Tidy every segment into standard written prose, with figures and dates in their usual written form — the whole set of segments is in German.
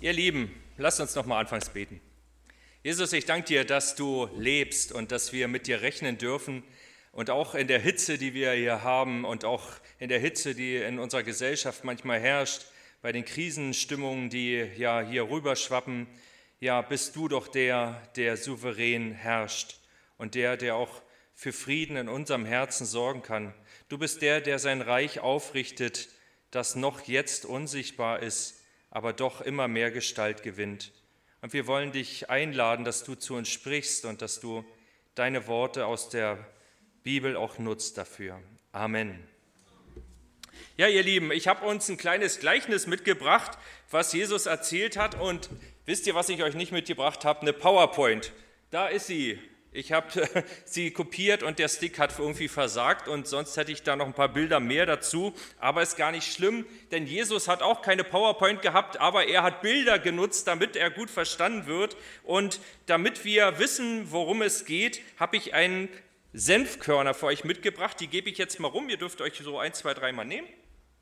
Ihr Lieben, lasst uns noch mal anfangs beten. Jesus, ich danke dir, dass du lebst und dass wir mit dir rechnen dürfen und auch in der Hitze, die wir hier haben und auch in der Hitze, die in unserer Gesellschaft manchmal herrscht, bei den Krisenstimmungen, die ja hier rüberschwappen, ja, bist du doch der souverän herrscht und der auch für Frieden in unserem Herzen sorgen kann. Du bist der sein Reich aufrichtet, das noch jetzt unsichtbar ist, aber doch immer mehr Gestalt gewinnt. Und wir wollen dich einladen, dass du zu uns sprichst und dass du deine Worte aus der Bibel auch nutzt dafür. Amen. Ja, ihr Lieben, ich habe uns ein kleines Gleichnis mitgebracht, was Jesus erzählt hat. Und wisst ihr, was ich euch nicht mitgebracht habe? Eine PowerPoint. Da ist sie. Ich habe sie kopiert und der Stick hat irgendwie versagt und sonst hätte ich da noch ein paar Bilder mehr dazu. Aber ist gar nicht schlimm, denn Jesus hat auch keine PowerPoint gehabt, aber er hat Bilder genutzt, damit er gut verstanden wird. Und damit wir wissen, worum es geht, habe ich einen Senfkörner für euch mitgebracht. Die gebe ich jetzt mal rum. Ihr dürft euch so 1, 2, 3 Mal nehmen.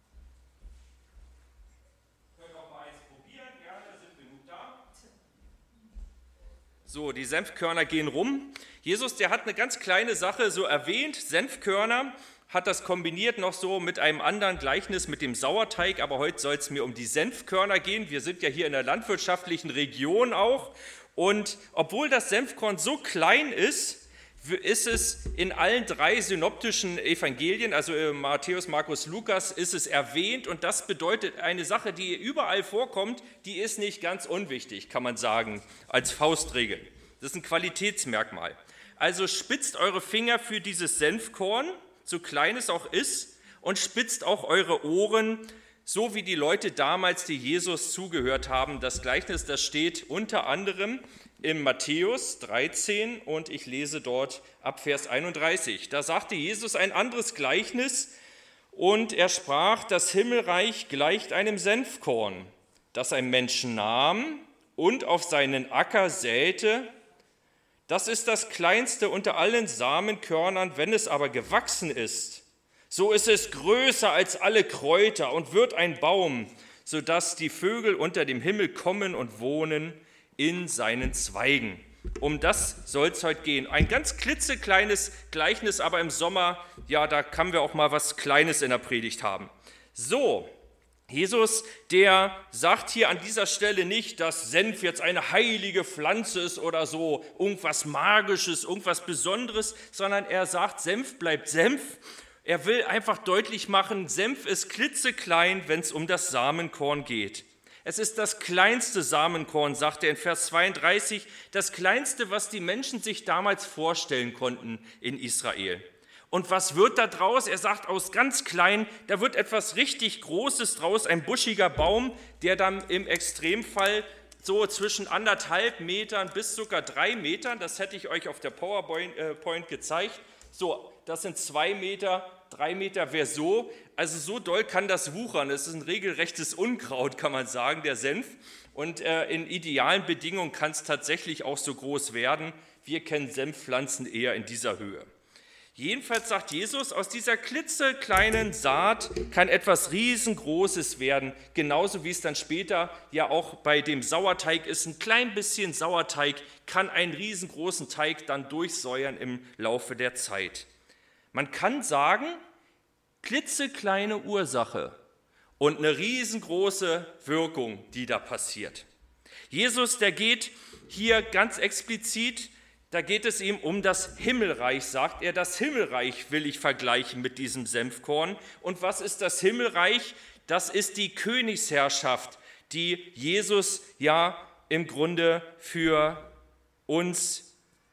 Könnt auch mal eins probieren, gerne, sind genug da. So, die Senfkörner gehen rum. Jesus, der hat eine ganz kleine Sache so erwähnt, Senfkörner, hat das kombiniert noch so mit einem anderen Gleichnis mit dem Sauerteig, aber heute soll es mir um die Senfkörner gehen. Wir sind ja hier in der landwirtschaftlichen Region auch und obwohl das Senfkorn so klein ist es in allen 3 synoptischen Evangelien, also Matthäus, Markus, Lukas, ist es erwähnt und das bedeutet eine Sache, die überall vorkommt, die ist nicht ganz unwichtig, kann man sagen, als Faustregel. Das ist ein Qualitätsmerkmal. Also spitzt eure Finger für dieses Senfkorn, so klein es auch ist, und spitzt auch eure Ohren, so wie die Leute damals, die Jesus zugehört haben. Das Gleichnis, das steht unter anderem in Matthäus 13 und ich lese dort ab Vers 31. Da sagte Jesus ein anderes Gleichnis und er sprach, das Himmelreich gleicht einem Senfkorn, das ein Mensch nahm und auf seinen Acker säte. Das ist das kleinste unter allen Samenkörnern, wenn es aber gewachsen ist. So ist es größer als alle Kräuter und wird ein Baum, sodass die Vögel unter dem Himmel kommen und wohnen in seinen Zweigen. Um das soll es heute gehen. Ein ganz klitzekleines Gleichnis, aber im Sommer, ja, da kann wir auch mal was Kleines in der Predigt haben. So, Jesus, der sagt hier an dieser Stelle nicht, dass Senf jetzt eine heilige Pflanze ist oder so, irgendwas Magisches, irgendwas Besonderes, sondern er sagt, Senf bleibt Senf. Er will einfach deutlich machen, Senf ist klitzeklein, wenn es um das Samenkorn geht. Es ist das kleinste Samenkorn, sagt er in Vers 32, das kleinste, was die Menschen sich damals vorstellen konnten in Israel. Und was wird da draus? Er sagt, aus ganz klein, da wird etwas richtig Großes draus, ein buschiger Baum, der dann im Extremfall so zwischen 1,5 Metern bis sogar 3 Metern, das hätte ich euch auf der PowerPoint gezeigt, so, das sind 2 Meter, 3 Meter wäre so, also so doll kann das wuchern, es ist ein regelrechtes Unkraut, kann man sagen, der Senf. Und in idealen Bedingungen kann es tatsächlich auch so groß werden. Wir kennen Senfpflanzen eher in dieser Höhe. Jedenfalls sagt Jesus, aus dieser klitzekleinen Saat kann etwas Riesengroßes werden, genauso wie es dann später ja auch bei dem Sauerteig ist. Ein klein bisschen Sauerteig kann einen riesengroßen Teig dann durchsäuern im Laufe der Zeit. Man kann sagen, klitzekleine Ursache und eine riesengroße Wirkung, die da passiert. Jesus, der geht hier ganz explizit, da geht es ihm um das Himmelreich, sagt er. Das Himmelreich will ich vergleichen mit diesem Senfkorn. Und was ist das Himmelreich? Das ist die Königsherrschaft, die Jesus ja im Grunde für uns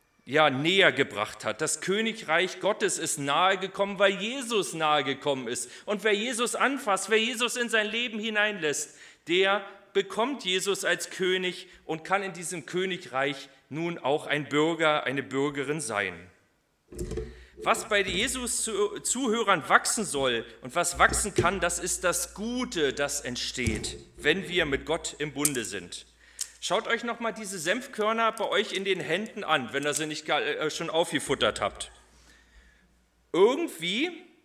näher gebracht hat. Das Königreich Gottes ist nahe gekommen, weil Jesus nahe gekommen ist. Und wer Jesus anfasst, wer Jesus in sein Leben hineinlässt, der bekommt Jesus als König und kann in diesem Königreich nun auch ein Bürger, eine Bürgerin sein. Was bei Jesus-Zuhörern wachsen soll und was wachsen kann, das ist das Gute, das entsteht, wenn wir mit Gott im Bunde sind. Schaut euch nochmal diese Senfkörner bei euch in den Händen an, wenn ihr sie nicht schon aufgefuttert habt. Irgendwie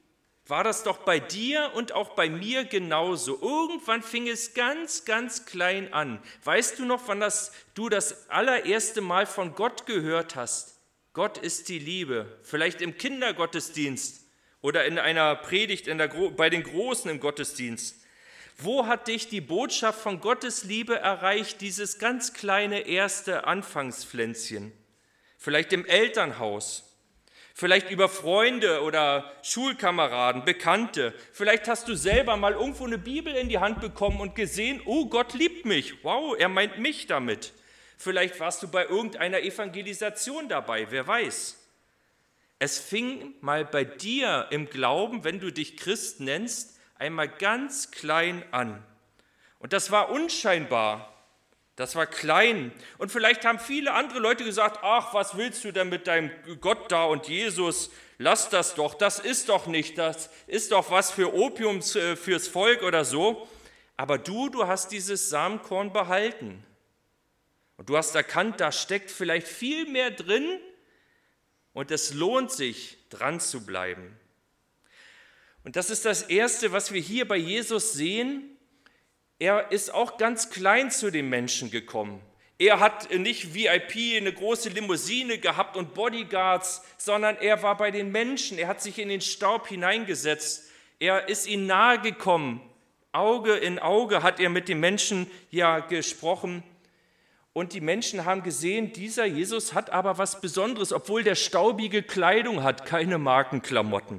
war das doch bei dir und auch bei mir genauso. Irgendwann fing es ganz, ganz klein an. Weißt du noch, wann du das allererste Mal von Gott gehört hast? Gott ist die Liebe. Vielleicht im Kindergottesdienst oder in einer Predigt bei den Großen im Gottesdienst. Wo hat dich die Botschaft von Gottes Liebe erreicht, dieses ganz kleine erste Anfangspflänzchen? Vielleicht im Elternhaus. Vielleicht über Freunde oder Schulkameraden, Bekannte. Vielleicht hast du selber mal irgendwo eine Bibel in die Hand bekommen und gesehen, oh, Gott liebt mich. Wow, er meint mich damit. Vielleicht warst du bei irgendeiner Evangelisation dabei, wer weiß. Es fing mal bei dir im Glauben, wenn du dich Christ nennst, einmal ganz klein an. Und das war unscheinbar. Das war klein. Und vielleicht haben viele andere Leute gesagt, ach, was willst du denn mit deinem Gott da und Jesus? Lass das doch, das ist doch nicht, das ist doch was für Opium fürs Volk oder so. Aber du hast dieses Samenkorn behalten. Und du hast erkannt, da steckt vielleicht viel mehr drin und es lohnt sich, dran zu bleiben. Und das ist das Erste, was wir hier bei Jesus sehen. Er ist auch ganz klein zu den Menschen gekommen. Er hat nicht VIP, eine große Limousine gehabt und Bodyguards, sondern er war bei den Menschen. Er hat sich in den Staub hineingesetzt. Er ist ihnen nahe gekommen. Auge in Auge hat er mit den Menschen gesprochen. Und die Menschen haben gesehen, dieser Jesus hat aber was Besonderes, obwohl der staubige Kleidung hat, keine Markenklamotten.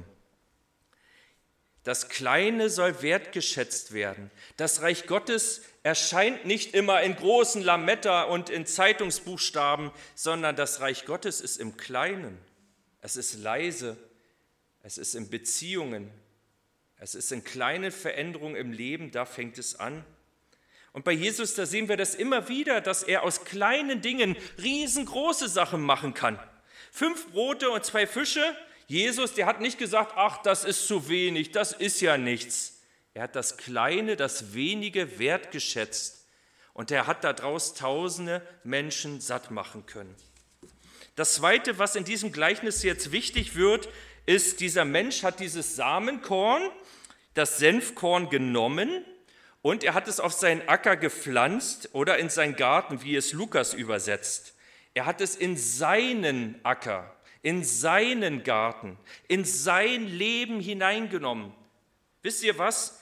Das Kleine soll wertgeschätzt werden. Das Reich Gottes erscheint nicht immer in großen Lametta und in Zeitungsbuchstaben, sondern das Reich Gottes ist im Kleinen. Es ist leise, es ist in Beziehungen, es ist in kleinen Veränderungen im Leben, da fängt es an. Und bei Jesus, da sehen wir das immer wieder, dass er aus kleinen Dingen riesengroße Sachen machen kann. 5 Brote und 2 Fische, Jesus, der hat nicht gesagt, ach, das ist zu wenig, das ist ja nichts. Er hat das Kleine, das Wenige wertgeschätzt und er hat daraus tausende Menschen satt machen können. Das Zweite, was in diesem Gleichnis jetzt wichtig wird, ist, dieser Mensch hat dieses Samenkorn, das Senfkorn genommen und er hat es auf seinen Acker gepflanzt oder in seinen Garten, wie es Lukas übersetzt. Er hat es in seinen Acker, in seinen Garten, in sein Leben hineingenommen. Wisst ihr was?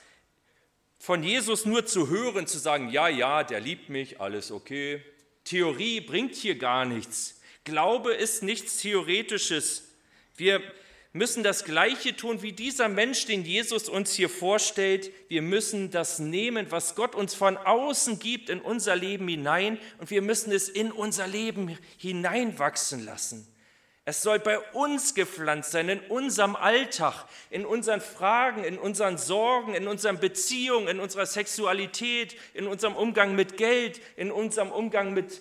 Von Jesus nur zu hören, zu sagen, ja, der liebt mich, alles okay. Theorie bringt hier gar nichts. Glaube ist nichts Theoretisches. Wir müssen das Gleiche tun wie dieser Mensch, den Jesus uns hier vorstellt. Wir müssen das nehmen, was Gott uns von außen gibt, in unser Leben hinein und wir müssen es in unser Leben hineinwachsen lassen. Es soll bei uns gepflanzt sein, in unserem Alltag, in unseren Fragen, in unseren Sorgen, in unseren Beziehungen, in unserer Sexualität, in unserem Umgang mit Geld, in unserem Umgang mit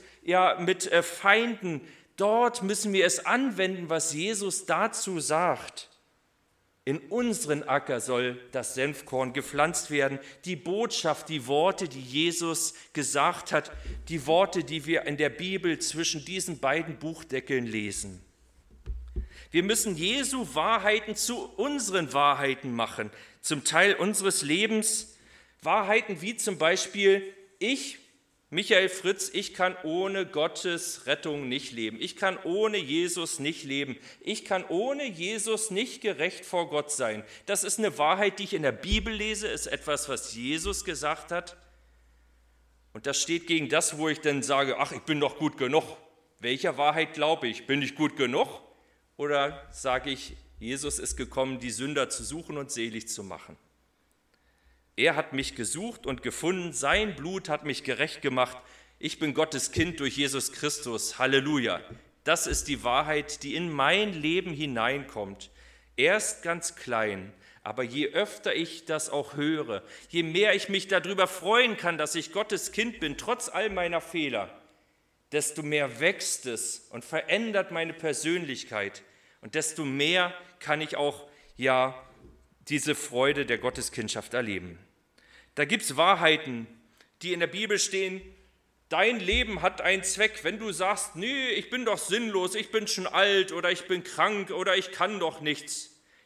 Feinden. Dort müssen wir es anwenden, was Jesus dazu sagt. In unseren Acker soll das Senfkorn gepflanzt werden. Die Botschaft, die Worte, die Jesus gesagt hat, die Worte, die wir in der Bibel zwischen diesen beiden Buchdeckeln lesen. Wir müssen Jesu Wahrheiten zu unseren Wahrheiten machen, zum Teil unseres Lebens. Wahrheiten wie zum Beispiel, ich, Michael Fritz, ich kann ohne Gottes Rettung nicht leben. Ich kann ohne Jesus nicht leben. Ich kann ohne Jesus nicht gerecht vor Gott sein. Das ist eine Wahrheit, die ich in der Bibel lese, ist etwas, was Jesus gesagt hat. Und das steht gegen das, wo ich dann sage, ach, ich bin doch gut genug. Welcher Wahrheit glaube ich? Bin ich gut genug? Oder sage ich, Jesus ist gekommen, die Sünder zu suchen und selig zu machen? Er hat mich gesucht und gefunden, sein Blut hat mich gerecht gemacht. Ich bin Gottes Kind durch Jesus Christus. Halleluja. Das ist die Wahrheit, die in mein Leben hineinkommt. Erst ganz klein, aber je öfter ich das auch höre, je mehr ich mich darüber freuen kann, dass ich Gottes Kind bin, trotz all meiner Fehler, desto mehr wächst es und verändert meine Persönlichkeit und desto mehr kann ich auch diese Freude der Gotteskindschaft erleben. Da gibt es Wahrheiten, die in der Bibel stehen, dein Leben hat einen Zweck. Wenn du sagst, nee, ich bin doch sinnlos, ich bin schon alt oder ich bin krank oder ich kann doch nichts.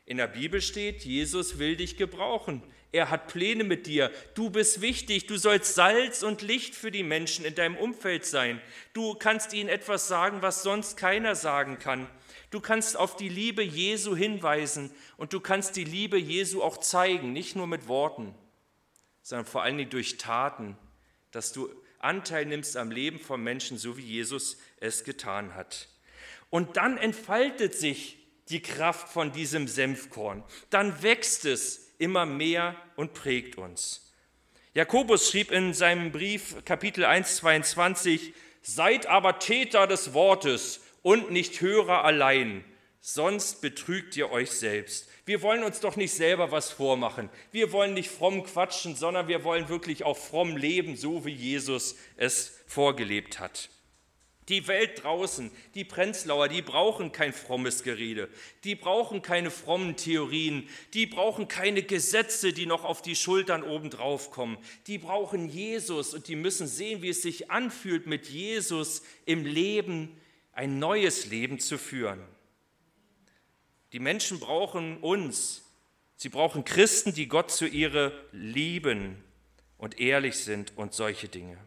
In der Bibel steht, Jesus will dich gebrauchen. Er hat Pläne mit dir. Du bist wichtig. Du sollst Salz und Licht für die Menschen in deinem Umfeld sein. Du kannst ihnen etwas sagen, was sonst keiner sagen kann. Du kannst auf die Liebe Jesu hinweisen und du kannst die Liebe Jesu auch zeigen, nicht nur mit Worten, sondern vor allen Dingen durch Taten, dass du Anteil nimmst am Leben von Menschen, so wie Jesus es getan hat. Und dann entfaltet sich die Kraft von diesem Senfkorn. Dann wächst es immer mehr und prägt uns. Jakobus schrieb in seinem Brief, Kapitel 1, 22, seid aber Täter des Wortes und nicht Hörer allein, sonst betrügt ihr euch selbst. Wir wollen uns doch nicht selber was vormachen. Wir wollen nicht fromm quatschen, sondern wir wollen wirklich auch fromm leben, so wie Jesus es vorgelebt hat. Die Welt draußen, die Prenzlauer, die brauchen kein frommes Gerede, die brauchen keine frommen Theorien, die brauchen keine Gesetze, die noch auf die Schultern obendrauf kommen. Die brauchen Jesus und die müssen sehen, wie es sich anfühlt, mit Jesus im Leben ein neues Leben zu führen. Die Menschen brauchen uns, sie brauchen Christen, die Gott zu Ehre lieben und ehrlich sind und solche Dinge.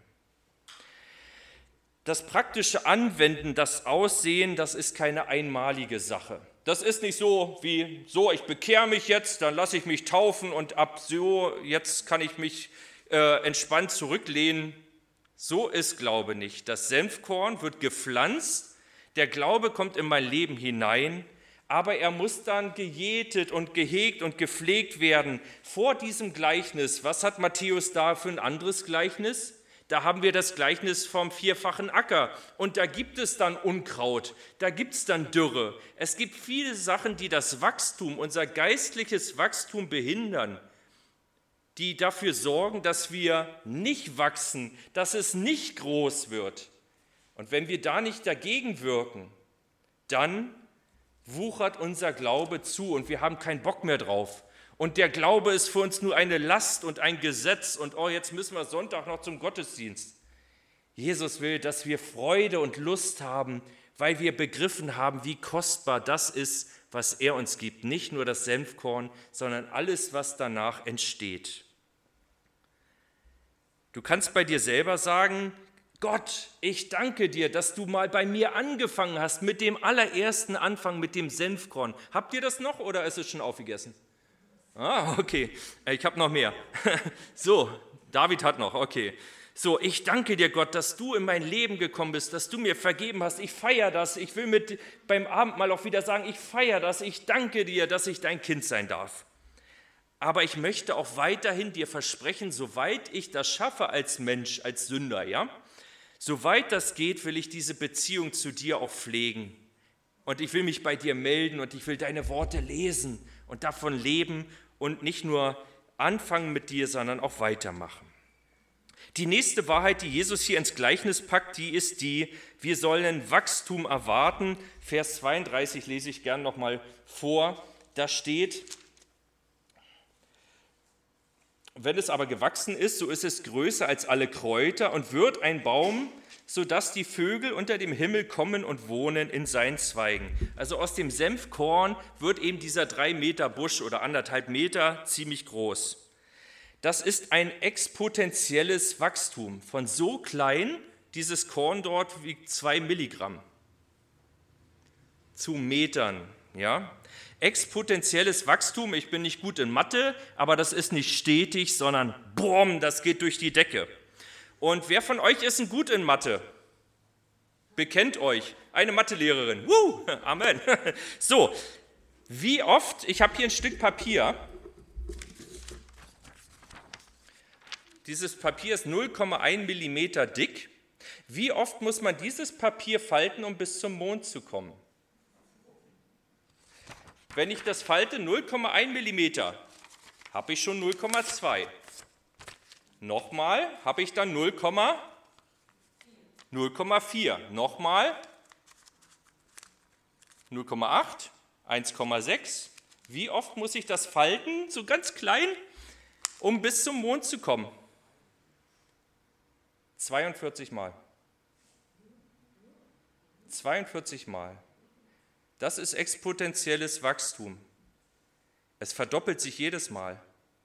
Das praktische Anwenden, das Aussehen, das ist keine einmalige Sache. Das ist nicht so wie, so, ich bekehre mich jetzt, dann lasse ich mich taufen und ab so, jetzt kann ich mich entspannt zurücklehnen. So ist Glaube nicht. Das Senfkorn wird gepflanzt, der Glaube kommt in mein Leben hinein, aber er muss dann gejätet und gehegt und gepflegt werden. Vor diesem Gleichnis, was hat Matthäus da für ein anderes Gleichnis? Da haben wir das Gleichnis vom vierfachen Acker und da gibt es dann Unkraut, da gibt es dann Dürre. Es gibt viele Sachen, die das Wachstum, unser geistliches Wachstum behindern, die dafür sorgen, dass wir nicht wachsen, dass es nicht groß wird. Und wenn wir da nicht dagegen wirken, dann wuchert unser Glaube zu und wir haben keinen Bock mehr drauf. Und der Glaube ist für uns nur eine Last und ein Gesetz und jetzt müssen wir Sonntag noch zum Gottesdienst. Jesus will, dass wir Freude und Lust haben, weil wir begriffen haben, wie kostbar das ist, was er uns gibt. Nicht nur das Senfkorn, sondern alles, was danach entsteht. Du kannst bei dir selber sagen, Gott, ich danke dir, dass du mal bei mir angefangen hast mit dem allerersten Anfang, mit dem Senfkorn. Habt ihr das noch oder ist es schon aufgegessen? Ah, okay, ich habe noch mehr. So, David hat noch, okay. So, ich danke dir, Gott, dass du in mein Leben gekommen bist, dass du mir vergeben hast. Ich feiere das. Ich will beim Abendmahl auch wieder sagen, ich feiere das. Ich danke dir, dass ich dein Kind sein darf. Aber ich möchte auch weiterhin dir versprechen, soweit ich das schaffe als Mensch, als Sünder, ja, soweit das geht, will ich diese Beziehung zu dir auch pflegen. Und ich will mich bei dir melden und ich will deine Worte lesen und davon leben und nicht nur anfangen mit dir, sondern auch weitermachen. Die nächste Wahrheit, die Jesus hier ins Gleichnis packt, die ist die, wir sollen Wachstum erwarten. Vers 32 lese ich gern nochmal vor. Da steht, wenn es aber gewachsen ist, so ist es größer als alle Kräuter und wird ein Baum, sodass die Vögel unter dem Himmel kommen und wohnen in seinen Zweigen. Also aus dem Senfkorn wird eben dieser 3 Meter Busch oder 1,5 Meter ziemlich groß. Das ist ein exponentielles Wachstum. Von so klein, dieses Korn dort wiegt 2 Milligramm zu Metern. Ja? Exponentielles Wachstum, ich bin nicht gut in Mathe, aber das ist nicht stetig, sondern boom, das geht durch die Decke. Und wer von euch ist denn gut in Mathe? Bekennt euch, eine Mathelehrerin. Amen. So, wie oft, ich habe hier ein Stück Papier. Dieses Papier ist 0,1 Millimeter dick. Wie oft muss man dieses Papier falten, um bis zum Mond zu kommen? Wenn ich das falte, 0,1 Millimeter, habe ich schon 0,2. Nochmal habe ich dann 0,4. Nochmal 0,8, 1,6. Wie oft muss ich das falten, so ganz klein, um bis zum Mond zu kommen? 42 Mal. 42 Mal. Das ist exponentielles Wachstum. Es verdoppelt sich jedes Mal.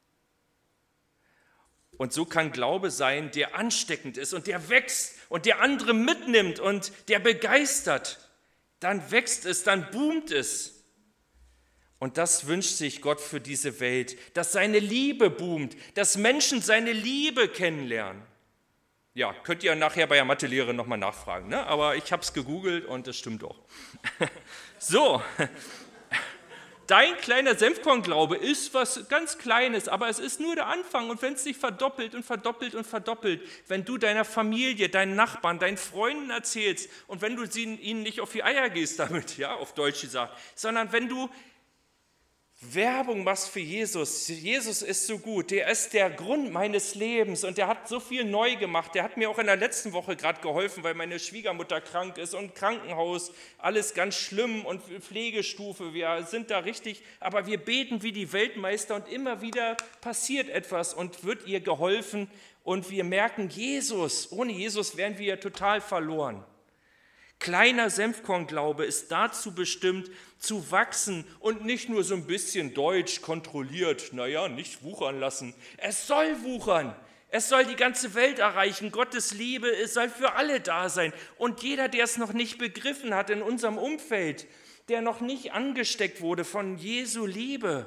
Und so kann Glaube sein, der ansteckend ist und der wächst und der andere mitnimmt und der begeistert. Dann wächst es, dann boomt es. Und das wünscht sich Gott für diese Welt, dass seine Liebe boomt, dass Menschen seine Liebe kennenlernen. Ja, könnt ihr nachher bei der Mathelehre nochmal nachfragen, ne? Aber ich habe es gegoogelt und das stimmt auch. So, dein kleiner Senfkornglaube ist was ganz Kleines, aber es ist nur der Anfang. Und wenn es sich verdoppelt und verdoppelt und verdoppelt, wenn du deiner Familie, deinen Nachbarn, deinen Freunden erzählst und wenn du ihnen nicht auf die Eier gehst damit, ja, auf Deutsch gesagt, sondern wenn du Werbung machst für Jesus. Jesus ist so gut, der ist der Grund meines Lebens und der hat so viel neu gemacht. Der hat mir auch in der letzten Woche gerade geholfen, weil meine Schwiegermutter krank ist und Krankenhaus, alles ganz schlimm und Pflegestufe, wir sind da richtig, aber wir beten wie die Weltmeister und immer wieder passiert etwas und wird ihr geholfen und wir merken, Jesus, ohne Jesus wären wir total verloren. Kleiner Senfkornglaube ist dazu bestimmt, zu wachsen und nicht nur so ein bisschen deutsch kontrolliert, nicht wuchern lassen. Es soll wuchern, es soll die ganze Welt erreichen, Gottes Liebe, es soll für alle da sein. Und jeder, der es noch nicht begriffen hat in unserem Umfeld, der noch nicht angesteckt wurde von Jesu Liebe,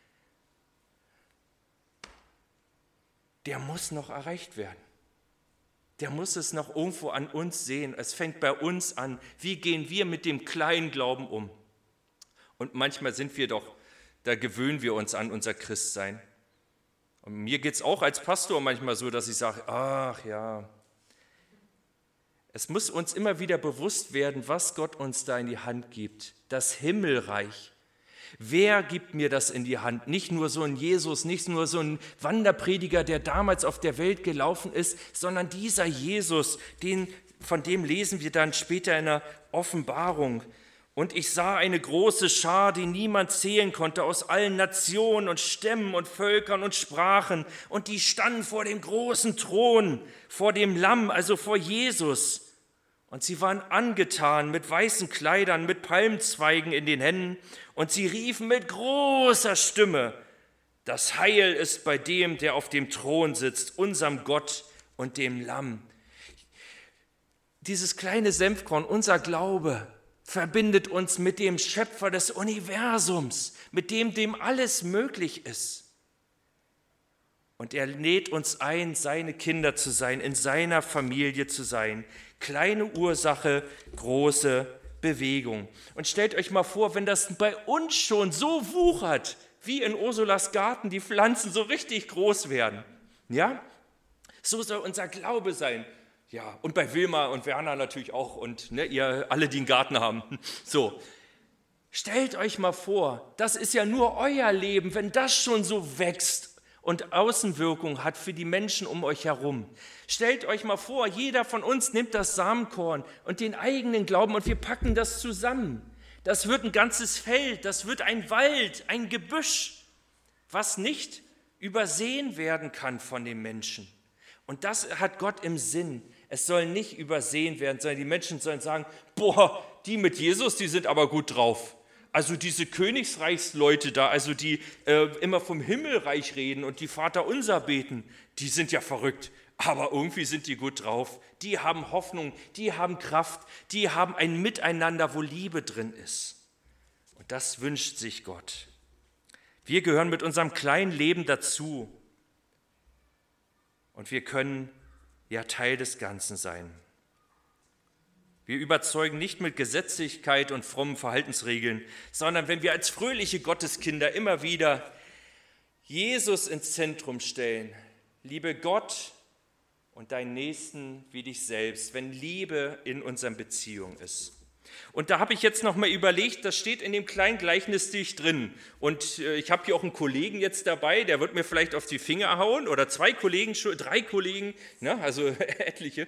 der muss noch erreicht werden. Der muss es noch irgendwo an uns sehen. Es fängt bei uns an. Wie gehen wir mit dem kleinen Glauben um? Und manchmal da gewöhnen wir uns an unser Christsein. Und mir geht es auch als Pastor manchmal so, dass ich sage, ach ja. Es muss uns immer wieder bewusst werden, was Gott uns da in die Hand gibt. Das Himmelreich. Wer gibt mir das in die Hand? Nicht nur so ein Jesus, nicht nur so ein Wanderprediger, der damals auf der Welt gelaufen ist, sondern dieser Jesus, von dem lesen wir dann später in der Offenbarung. Und ich sah eine große Schar, die niemand zählen konnte, aus allen Nationen und Stämmen und Völkern und Sprachen. Und die standen vor dem großen Thron, vor dem Lamm, also vor Jesus. Und sie waren angetan mit weißen Kleidern, mit Palmzweigen in den Händen. Und sie riefen mit großer Stimme, das Heil ist bei dem, der auf dem Thron sitzt, unserem Gott und dem Lamm. Dieses kleine Senfkorn, unser Glaube, verbindet uns mit dem Schöpfer des Universums, mit dem alles möglich ist. Und er lädt uns ein, seine Kinder zu sein, in seiner Familie zu sein. Kleine Ursache, große Bewegung. Und stellt euch mal vor, wenn das bei uns schon so wuchert, wie in Ursulas Garten die Pflanzen so richtig groß werden. Ja? So soll unser Glaube sein. Ja, und bei Wilma und Werner natürlich auch und ihr alle, die einen Garten haben. So, stellt euch mal vor, das ist ja nur euer Leben, wenn das schon so wächst und Außenwirkung hat für die Menschen um euch herum. Stellt euch mal vor, jeder von uns nimmt das Samenkorn und den eigenen Glauben und wir packen das zusammen. Das wird ein ganzes Feld, das wird ein Wald, ein Gebüsch, was nicht übersehen werden kann von den Menschen. Und das hat Gott im Sinn. Es soll nicht übersehen werden, sondern die Menschen sollen sagen, boah, die mit Jesus, die sind aber gut drauf. Also diese Königsreichsleute da, also die immer vom Himmelreich reden und die Vaterunser beten, die sind ja verrückt. Aber irgendwie sind die gut drauf. Die haben Hoffnung, die haben Kraft, die haben ein Miteinander, wo Liebe drin ist. Und das wünscht sich Gott. Wir gehören mit unserem kleinen Leben dazu. Und wir können ja Teil des Ganzen sein. Wir überzeugen nicht mit Gesetzlichkeit und frommen Verhaltensregeln, sondern wenn wir als fröhliche Gotteskinder immer wieder Jesus ins Zentrum stellen, liebe Gott und deinen Nächsten wie dich selbst, wenn Liebe in unseren Beziehungen ist. Und da habe ich jetzt noch mal überlegt, das steht in dem kleinen Gleichnisstich drin. Und ich habe hier auch einen Kollegen jetzt dabei, der wird mir vielleicht auf die Finger hauen, oder 3 Kollegen, also etliche.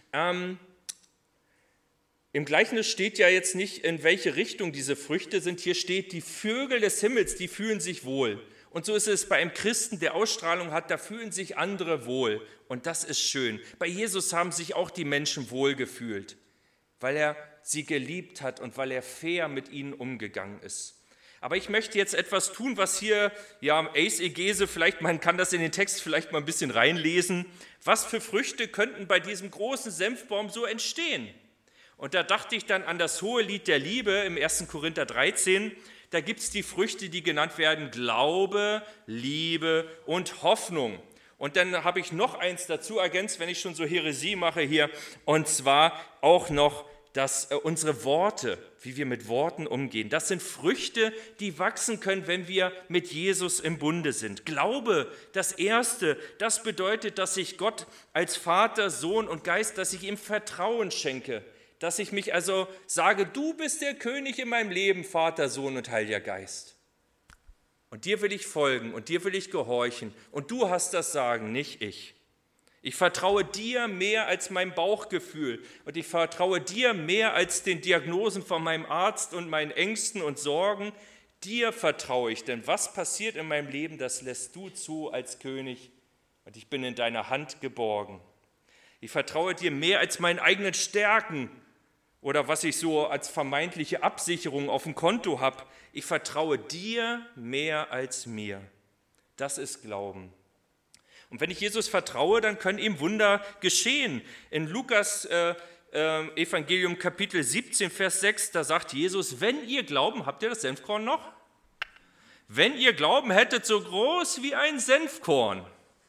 Im Gleichnis steht ja jetzt nicht, in welche Richtung diese Früchte sind. Hier steht, die Vögel des Himmels, die fühlen sich wohl. Und so ist es bei einem Christen, der Ausstrahlung hat, da fühlen sich andere wohl. Und das ist schön. Bei Jesus haben sich auch die Menschen wohl gefühlt, weil er sie geliebt hat und weil er fair mit ihnen umgegangen ist. Aber ich möchte jetzt etwas tun, was hier, ja, Eisegese, vielleicht, man kann das in den Text vielleicht mal ein bisschen reinlesen. Was für Früchte könnten bei diesem großen Senfbaum so entstehen? Und da dachte ich dann an das hohe Lied der Liebe im 1. Korinther 13. Da gibt es die Früchte, die genannt werden: Glaube, Liebe und Hoffnung. Und dann habe ich noch eins dazu ergänzt, wenn ich schon so Häresie mache hier, und zwar auch noch unsere Worte, wie wir mit Worten umgehen. Das sind Früchte, die wachsen können, wenn wir mit Jesus im Bunde sind. Glaube, das Erste, das bedeutet, dass ich Gott als Vater, Sohn und Geist, dass ich ihm Vertrauen schenke, dass ich mich also sage, du bist der König in meinem Leben, Vater, Sohn und Heiliger Geist. Und dir will ich folgen und dir will ich gehorchen und du hast das Sagen, nicht ich. Ich vertraue dir mehr als mein Bauchgefühl und ich vertraue dir mehr als den Diagnosen von meinem Arzt und meinen Ängsten und Sorgen. Dir vertraue ich, denn was passiert in meinem Leben, das lässt du zu als König und ich bin in deiner Hand geborgen. Ich vertraue dir mehr als meinen eigenen Stärken oder was ich so als vermeintliche Absicherung auf dem Konto habe. Ich vertraue dir mehr als mir. Das ist Glauben. Und wenn ich Jesus vertraue, dann können ihm Wunder geschehen. In Lukas Evangelium Kapitel 17, Vers 6, da sagt Jesus, wenn ihr Glauben, habt ihr das Senfkorn noch? Wenn ihr Glauben hättet so groß wie ein Senfkorn,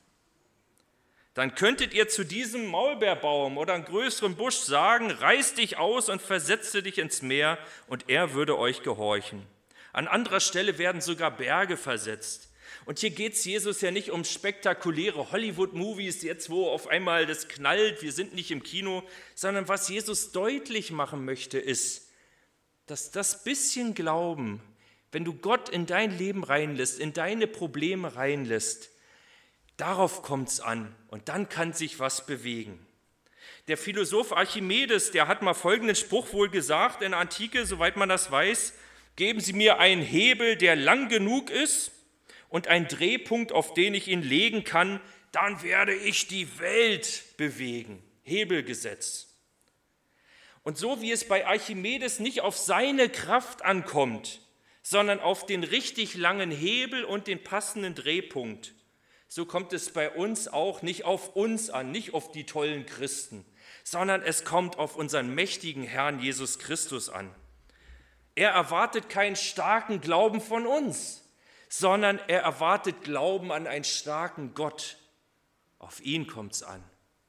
dann könntet ihr zu diesem Maulbeerbaum oder einem größeren Busch sagen, reiß dich aus und versetze dich ins Meer und er würde euch gehorchen. An anderer Stelle werden sogar Berge versetzt. Und hier geht es Jesus ja nicht um spektakuläre Hollywood-Movies, jetzt wo auf einmal das knallt, wir sind nicht im Kino, sondern was Jesus deutlich machen möchte, ist, dass das bisschen Glauben, wenn du Gott in dein Leben reinlässt, in deine Probleme reinlässt, darauf kommt es an und dann kann sich was bewegen. Der Philosoph Archimedes, der hat mal folgenden Spruch wohl gesagt in der Antike, soweit man das weiß: Geben Sie mir einen Hebel, der lang genug ist, und einen Drehpunkt, auf den ich ihn legen kann, dann werde ich die Welt bewegen. Hebelgesetz. Und so wie es bei Archimedes nicht auf seine Kraft ankommt, sondern auf den richtig langen Hebel und den passenden Drehpunkt, so kommt es bei uns auch nicht auf uns an, nicht auf die tollen Christen, sondern es kommt auf unseren mächtigen Herrn Jesus Christus an. Er erwartet keinen starken Glauben von uns, sondern er erwartet Glauben an einen starken Gott. Auf ihn kommt es an.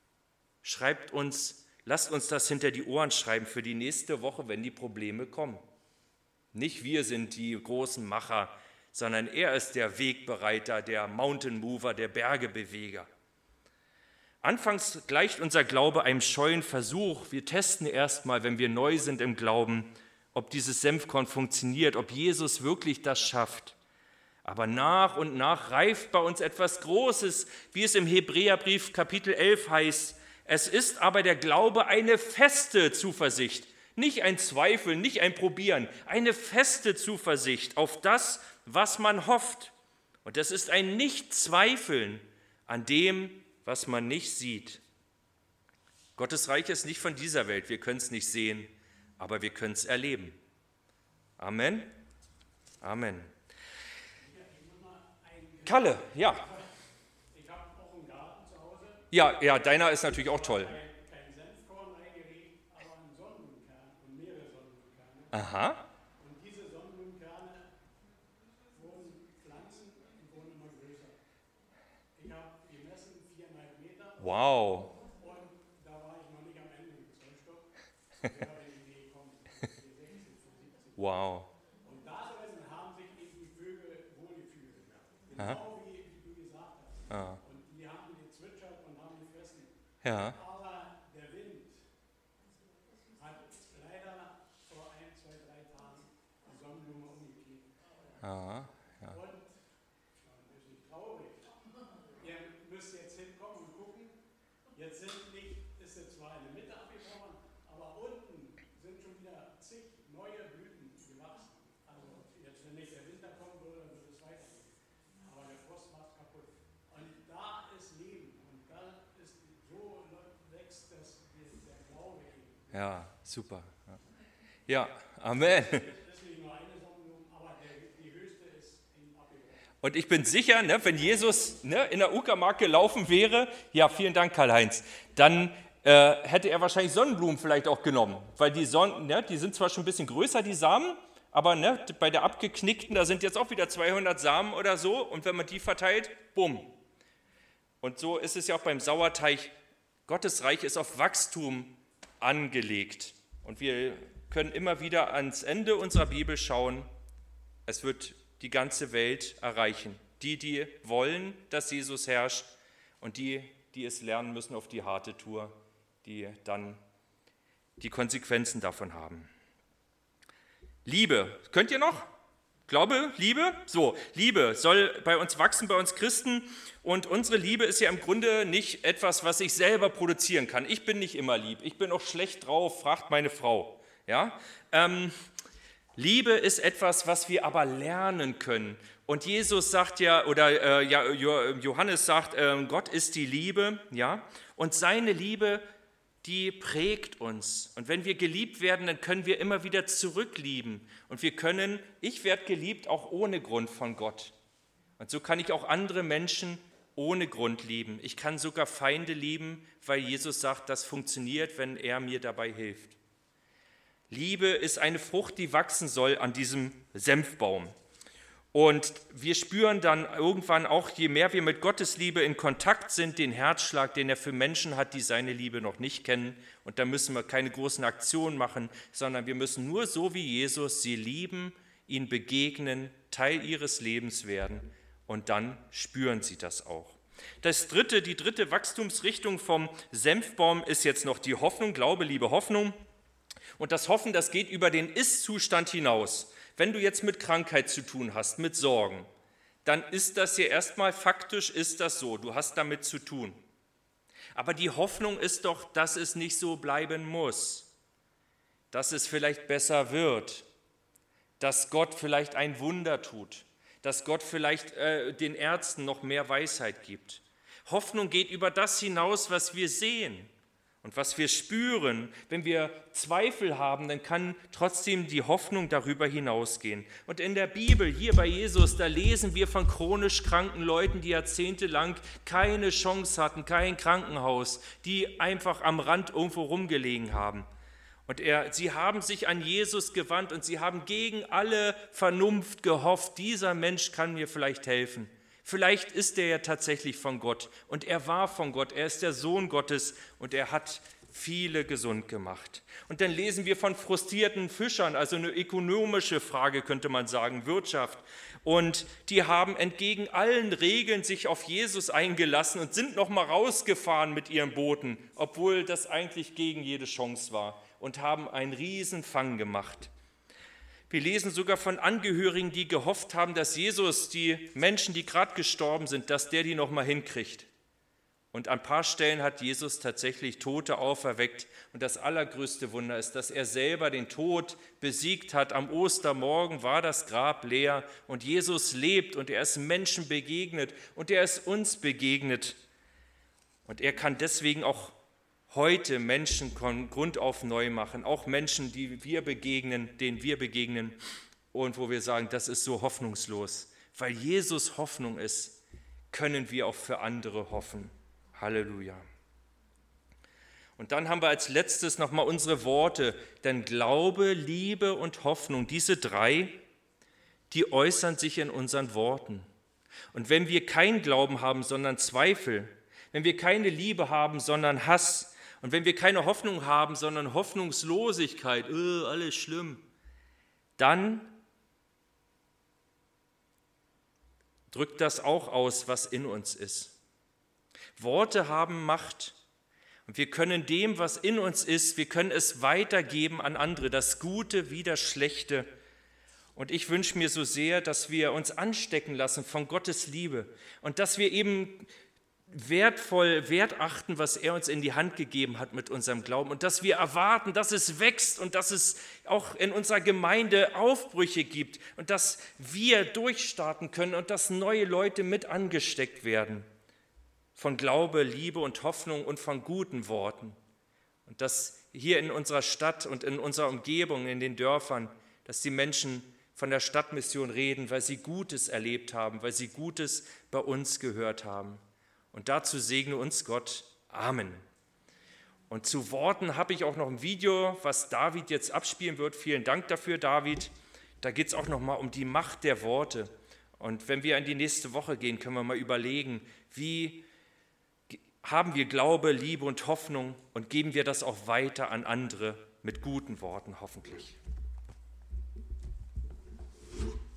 Lasst uns das hinter die Ohren schreiben für die nächste Woche, wenn die Probleme kommen. Nicht wir sind die großen Macher, sondern er ist der Wegbereiter, der Mountain Mover, der Bergebeweger. Anfangs gleicht unser Glaube einem scheuen Versuch. Wir testen erstmal, wenn wir neu sind im Glauben, ob dieses Senfkorn funktioniert, ob Jesus wirklich das schafft. Aber nach und nach reift bei uns etwas Großes, wie es im Hebräerbrief Kapitel 11 heißt. Es ist aber der Glaube eine feste Zuversicht, nicht ein Zweifel, nicht ein Probieren, eine feste Zuversicht auf das, was man hofft. Und das ist ein Nicht-Zweifeln an dem, was man nicht sieht. Gottes Reich ist nicht von dieser Welt, wir können es nicht sehen, aber wir können es erleben. Amen. Amen. Kalle, ja. Ich habe auch einen Garten zu Hause. Ja, deiner ist natürlich auch toll. Kein Senfkorn eingelegt, aber einen Sonnenblumenkern und mehrere Sonnenblumenkerne. Aha. Und diese Sonnenblumenkerne wurden Pflanzen und wurden immer größer. Ich habe gemessen 4,5 Meter. Wow. Und da war ich noch nicht am Ende mit Zollstock. Ich habe die Idee gekommen, 4,16, 4,17. Wow. Und da drin haben sich eben die Vögel wohlgefühlt. Aha. Genau wie du gesagt hast. Ah. Und die haben gezwitschert und haben gefressen. Ja. Aber der Wind hat leider vor 1, 2, 3 Tagen die Sonnenblume umgekehrt. Ah. Ja. Und ein bisschen traurig. Ihr müsst jetzt hinkommen und gucken. Jetzt ist jetzt zwar in der Mitte abgebrochen, aber unten sind schon wieder zig neue Blüten gewachsen. Also jetzt, wenn nicht der Winter kommen würde, dann würde es weitergehen. Aber der Frost macht es kaputt. Und da ist Leben. Und da ist so wächst der Glaube eben. Ja, super. Ja, Amen. Das ist nicht nur eine Sonnenblume, aber die Und ich bin sicher, ne, wenn Jesus in der Uckermark gelaufen wäre, ja, vielen Dank, Karl-Heinz, dann hätte er wahrscheinlich Sonnenblumen vielleicht auch genommen. Weil die sind zwar schon ein bisschen größer, die Samen, aber bei der abgeknickten, da sind jetzt auch wieder 200 Samen oder so. Und wenn man die verteilt, bumm. Und so ist es ja auch beim Sauerteig. Gottes Reich ist auf Wachstum angelegt. Und wir können immer wieder ans Ende unserer Bibel schauen. Es wird die ganze Welt erreichen. Die wollen, dass Jesus herrscht, und die es lernen müssen auf die harte Tour, die dann die Konsequenzen davon haben. Liebe, könnt ihr noch? Glaube, Liebe? So, Liebe soll bei uns wachsen, bei uns Christen. Und unsere Liebe ist ja im Grunde nicht etwas, was ich selber produzieren kann. Ich bin nicht immer lieb, ich bin auch schlecht drauf, fragt meine Frau. Ja? Liebe ist etwas, was wir aber lernen können. Und Jesus sagt Johannes sagt, Gott ist die Liebe, ja? Und seine Liebe, die prägt uns. Und wenn wir geliebt werden, dann können wir immer wieder zurücklieben. Und ich werde geliebt auch ohne Grund von Gott. Und so kann ich auch andere Menschen ohne Grund lieben. Ich kann sogar Feinde lieben, weil Jesus sagt, das funktioniert, wenn er mir dabei hilft. Liebe ist eine Frucht, die wachsen soll an diesem Senfbaum. Und wir spüren dann irgendwann auch, je mehr wir mit Gottes Liebe in Kontakt sind, den Herzschlag, den er für Menschen hat, die seine Liebe noch nicht kennen. Und da müssen wir keine großen Aktionen machen, sondern wir müssen nur so wie Jesus sie lieben, ihnen begegnen, Teil ihres Lebens werden. Und dann spüren sie das auch. Die dritte Wachstumsrichtung vom Senfbaum ist jetzt noch die Hoffnung, Glaube, Liebe, Hoffnung. Und das Hoffen, das geht über den Ist-Zustand hinaus. Wenn du jetzt mit Krankheit zu tun hast, mit Sorgen, dann ist das ja erstmal faktisch, ist das so, du hast damit zu tun. Aber die Hoffnung ist doch, dass es nicht so bleiben muss, dass es vielleicht besser wird, dass Gott vielleicht ein Wunder tut, dass Gott vielleicht den Ärzten noch mehr Weisheit gibt. Hoffnung geht über das hinaus, was wir sehen. Und was wir spüren, wenn wir Zweifel haben, dann kann trotzdem die Hoffnung darüber hinausgehen. Und in der Bibel, hier bei Jesus, da lesen wir von chronisch kranken Leuten, die jahrzehntelang keine Chance hatten, kein Krankenhaus, die einfach am Rand irgendwo rumgelegen haben. Und sie haben sich an Jesus gewandt und sie haben gegen alle Vernunft gehofft, dieser Mensch kann mir vielleicht helfen. Vielleicht ist er ja tatsächlich von Gott und er war von Gott, er ist der Sohn Gottes und er hat viele gesund gemacht. Und dann lesen wir von frustrierten Fischern, also eine ökonomische Frage könnte man sagen, Wirtschaft. Und die haben entgegen allen Regeln sich auf Jesus eingelassen und sind noch mal rausgefahren mit ihren Booten, obwohl das eigentlich gegen jede Chance war und haben einen riesen Fang gemacht. Wir lesen sogar von Angehörigen, die gehofft haben, dass Jesus die Menschen, die gerade gestorben sind, dass der die noch mal hinkriegt. Und an ein paar Stellen hat Jesus tatsächlich Tote auferweckt. Und das allergrößte Wunder ist, dass er selber den Tod besiegt hat. Am Ostermorgen war das Grab leer und Jesus lebt und er ist Menschen begegnet und er ist uns begegnet. Und er kann deswegen auch heute Menschen von Grund auf neu machen, auch Menschen, denen wir begegnen und wo wir sagen, das ist so hoffnungslos. Weil Jesus Hoffnung ist, können wir auch für andere hoffen. Halleluja. Und dann haben wir als letztes nochmal unsere Worte, denn Glaube, Liebe und Hoffnung, diese drei, die äußern sich in unseren Worten. Und wenn wir keinen Glauben haben, sondern Zweifel, wenn wir keine Liebe haben, sondern Hass, und wenn wir keine Hoffnung haben, sondern Hoffnungslosigkeit, alles schlimm, dann drückt das auch aus, was in uns ist. Worte haben Macht und wir können dem, was in uns ist, wir können es weitergeben an andere, das Gute wie das Schlechte. Und ich wünsche mir so sehr, dass wir uns anstecken lassen von Gottes Liebe und dass wir eben Wert achten, was er uns in die Hand gegeben hat mit unserem Glauben und dass wir erwarten, dass es wächst und dass es auch in unserer Gemeinde Aufbrüche gibt und dass wir durchstarten können und dass neue Leute mit angesteckt werden von Glaube, Liebe und Hoffnung und von guten Worten und dass hier in unserer Stadt und in unserer Umgebung, in den Dörfern, dass die Menschen von der Stadtmission reden, weil sie Gutes erlebt haben, weil sie Gutes bei uns gehört haben. Und dazu segne uns Gott. Amen. Und zu Worten habe ich auch noch ein Video, was David jetzt abspielen wird. Vielen Dank dafür, David. Da geht es auch noch mal um die Macht der Worte. Und wenn wir in die nächste Woche gehen, können wir mal überlegen, wie haben wir Glaube, Liebe und Hoffnung und geben wir das auch weiter an andere mit guten Worten hoffentlich.